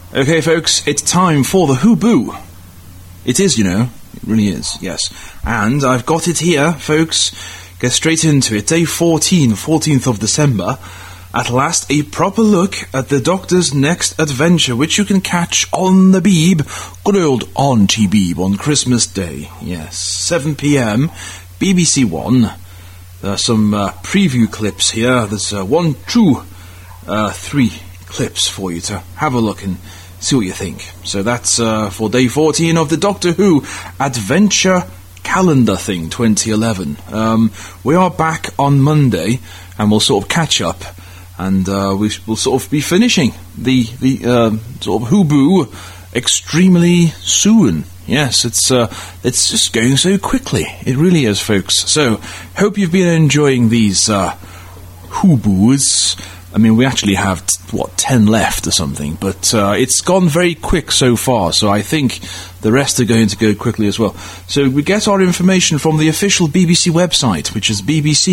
Okay, folks, it's time for the Who-Boo. It is, you know. It really is, yes. And I've got it here, folks. Get straight into it. Day 14, 14th of December. At last, a proper look at the Doctor's next adventure, which you can catch on the Beeb, good old Auntie Beeb, on Christmas Day. Yes, 7 p.m, BBC One. There are some preview clips here. There's 1, 2, 3 clips for you to have a look and see what you think. So that's for day 14 of the Doctor Who Adventure Calendar Thing 2011. We are back on Monday, and we'll sort of catch up, and we'll sort of be finishing the sort of Who-Boo extremely soon. Yes, it's just going so quickly. It really is, folks. So, hope you've been enjoying these Who-Boos. I mean, we actually have, 10 left or something, but it's gone very quick so far, so I think the rest are going to go quickly as well. So we get our information from the official BBC website, which is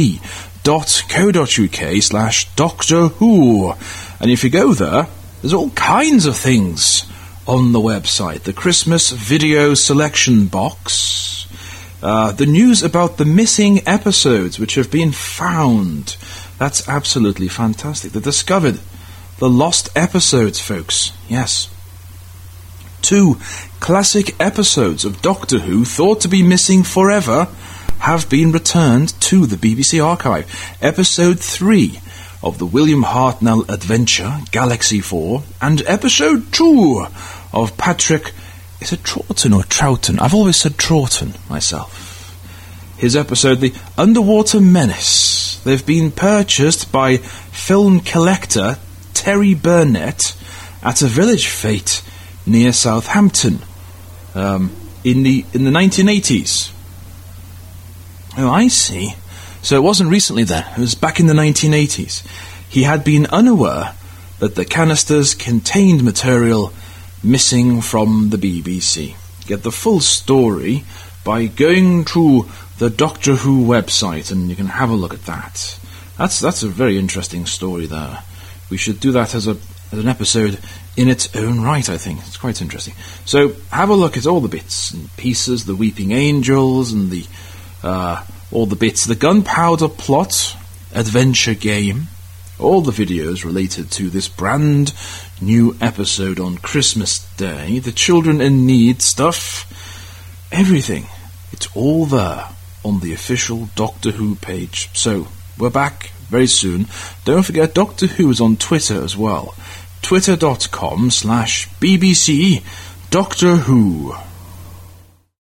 bbc.co.uk/Doctor Who. And if you go there, there's all kinds of things on the website. The Christmas video selection box, the news about the missing episodes which have been found. That's absolutely fantastic. They discovered the lost episodes, folks. Yes. 2 classic episodes of Doctor Who thought to be missing forever have been returned to the BBC archive. Episode 3 of the William Hartnell adventure, Galaxy 4, and Episode 2 of Patrick... Is it Troughton or Troughton? I've always said Troughton myself. His episode, The Underwater Menace. They've been purchased by film collector Terry Burnett at a village fete near Southampton in the 1980s. Oh, I see. So it wasn't recently then. It was back in the 1980s. He had been unaware that the canisters contained material missing from the BBC. Get the full story by going to the Doctor Who website, and you can have a look at that. That's a very interesting story there. We should do that as an episode in its own right, I think. It's quite interesting. So have a look at all the bits and pieces, the Weeping Angels and the all the bits, the Gunpowder Plot adventure game, all the videos related to this brand new episode on Christmas Day, the Children in Need stuff, everything. It's all there on the official Doctor Who page. So, we're back very soon. Don't forget, Doctor Who is on Twitter as well. Twitter.com/BBC Doctor Who.